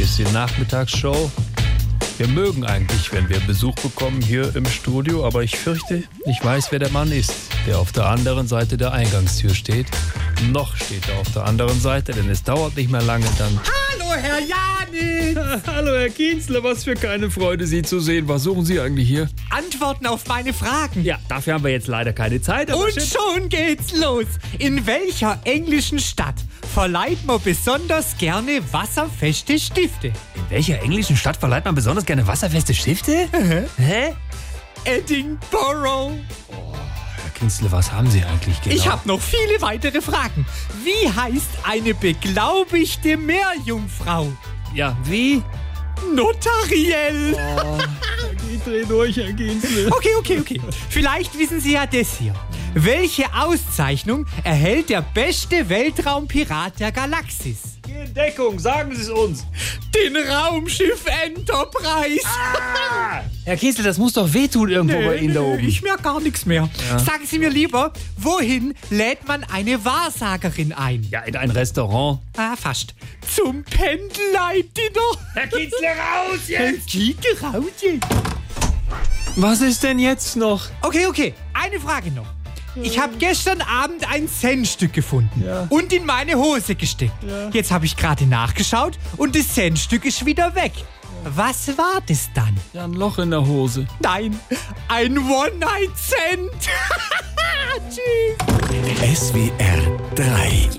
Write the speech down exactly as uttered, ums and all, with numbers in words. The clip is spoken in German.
ist die Nachmittagsshow. Wir mögen eigentlich, wenn wir Besuch bekommen hier im Studio, aber ich fürchte, ich weiß, wer der Mann ist, der auf der anderen Seite der Eingangstür steht. Noch steht er auf der anderen Seite, denn es dauert nicht mehr lange, dann... Hallo, Herr Janitz! Hallo, Herr Kienzle, was für keine Freude, Sie zu sehen. Was suchen Sie eigentlich hier? Antworten auf meine Fragen. Ja, dafür haben wir jetzt leider keine Zeit. Aber Und schön- schon geht's los. In welcher englischen Stadt verleiht man besonders gerne wasserfeste Stifte? In welcher englischen Stadt verleiht man besonders gerne wasserfeste Stifte? Hä? Edinburgh. Herr Kienzle, was haben Sie eigentlich genau? Ich habe noch viele weitere Fragen. Wie heißt eine beglaubigte Meerjungfrau? Ja, wie? Notariell. Ich dreh durch, Herr Kienzle. Okay, okay, okay. Vielleicht wissen Sie ja das hier. Welche Auszeichnung erhält der beste Weltraumpirat der Galaxis? In Deckung, sagen Sie es uns. Den Raumschiff Enterprise. Herr Kienzle, das muss doch wehtun irgendwo bei Ihnen da oben. Ich merke gar nichts mehr. Ja. Sagen Sie mir lieber, wohin lädt man eine Wahrsagerin ein? Ja, in ein Restaurant. Ah, fast. Zum Pendleidinner. Herr Kienzle, raus jetzt! Fliege raus jetzt. Was ist denn jetzt noch? Okay, okay. Eine Frage noch. Ich habe gestern Abend ein Centstück gefunden Ja. und in meine Hose gesteckt. Ja. Jetzt habe ich gerade nachgeschaut und das Centstück ist wieder weg. Was war das dann? Ja, ein Loch in der Hose. Nein, ein One-Night-Cent. Tschüss. S W R drei